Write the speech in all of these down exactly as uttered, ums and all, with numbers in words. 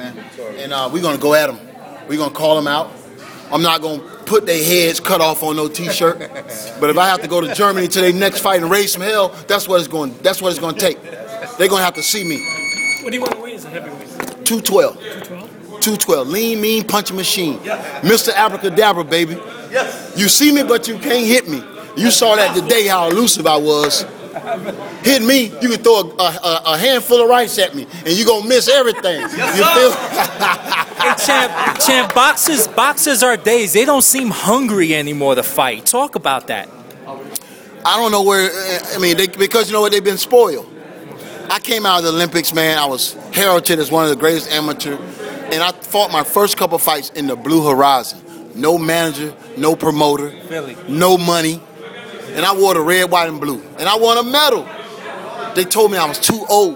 man. And uh, we're going to go at them. We're going to call them out. I'm not going to put their heads cut off on no T-shirt. But if I have to go to Germany to their next fight and raise some hell, that's what it's going. That's what it's going to take. They're going to have to see me. What do you want to weigh as a heavyweight? two twelve. two twelve? two twelve. Lean, mean, punching machine. Yes. Mister Abracadabra, baby. Yes. You see me, but you can't hit me. You saw that today, how elusive I was. Hit me, you can throw a, a, a handful of rice at me, and you're going to miss everything. You feel? Hey, champ, champ, boxers, boxers are days. They don't seem hungry anymore to fight. Talk about that. I don't know where, I mean, they, because you know what, they've been spoiled. I came out of the Olympics, man. I was heralded as one of the greatest amateur, and I fought my first couple fights in the Blue Horizon. No manager, no promoter, Philly. No money. And I wore the red, white, and blue. And I won a medal. They told me I was too old.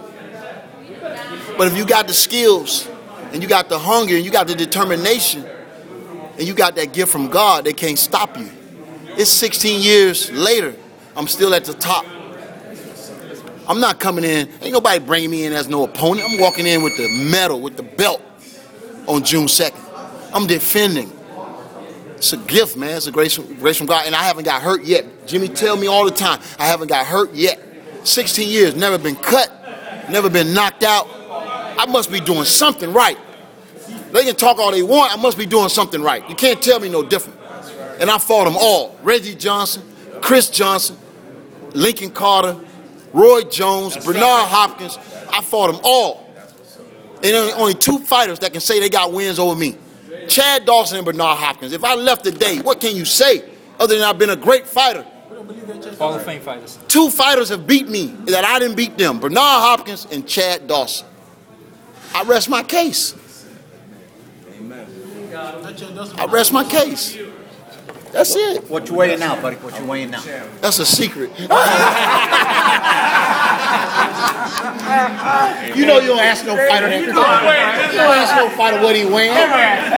But if you got the skills, and you got the hunger, and you got the determination, and you got that gift from God, they can't stop you. It's sixteen years later, I'm still at the top. I'm not coming in, ain't nobody bringing me in as no opponent. I'm walking in with the medal, with the belt on June second. I'm defending. It's a gift, man. It's a grace, grace from God. And I haven't got hurt yet. Jimmy tell me all the time, I haven't got hurt yet. sixteen years, never been cut, never been knocked out. I must be doing something right. They can talk all they want. I must be doing something right. You can't tell me no different. And I fought them all. Reggie Johnson, Chris Johnson, Lincoln Carter, Roy Jones, That's Bernard right. Hopkins. I fought them all. And there are only two fighters that can say they got wins over me. Chad Dawson and Bernard Hopkins. If I left today, what can you say other than I've been a great fighter? Hall of Fame fighters. Two fighters have beat me that I didn't beat them. Bernard Hopkins and Chad Dawson. I rest my case. Amen. I rest my case. That's it. What you weighing now, buddy? What you weighing now? That's a secret. You know you don't ask no fighter that. You don't ask no fighter what he weighing.